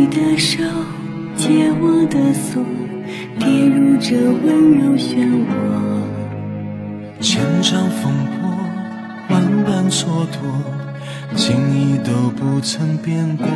的手解我的锁，跌入这温柔漩涡。 千丈风波，万般蹉跎，情意都不曾变过。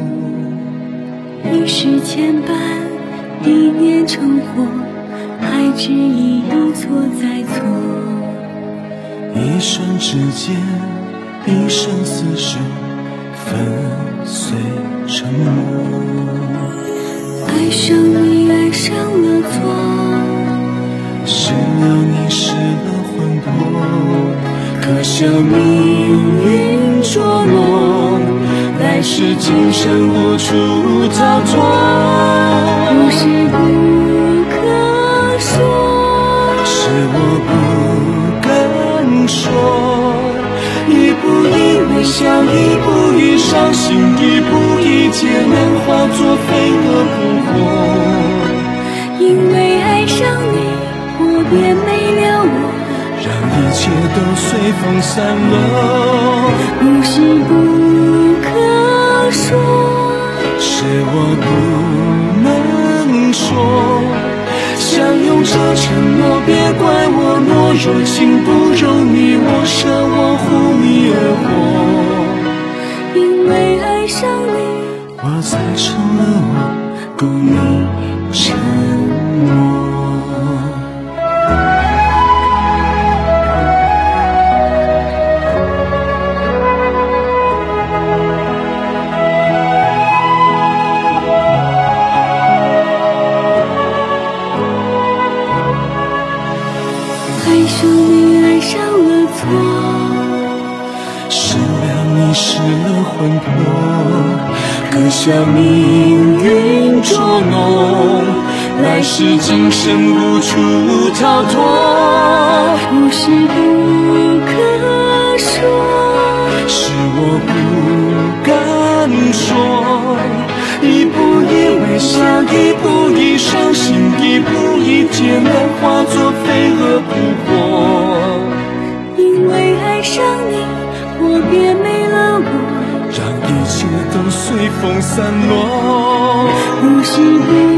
一世牵绊，一念成祸，还执意一错再错。 一瞬之间，一生厮守，粉碎沉默。 爱上你，爱上了错， 失了你，失了魂魄。可笑命运捉弄，来世今生无处逃脱。 故事不可说， 是我不敢说。一步一微笑，一步一伤心，一步一劫难化作飞蛾扑火。 因为爱上你，我便没了我， 让一切都随风散落。 故事不可说， 是我不能说。相拥着承诺，别怪我懦弱，情不容你我舍，我护你而活。 因为爱上你， 我才成了我，故你沉默。 爱上你，爱上了错， 失了你，失了魂魄。可笑命运捉弄，来世今生无处逃脱。 故事不可说， 是我不敢说。一步一微笑，一步一伤心，一步一劫难化作飞蛾扑火。 因为爱上你，我便没了我， 让一切都随风散落。 故事不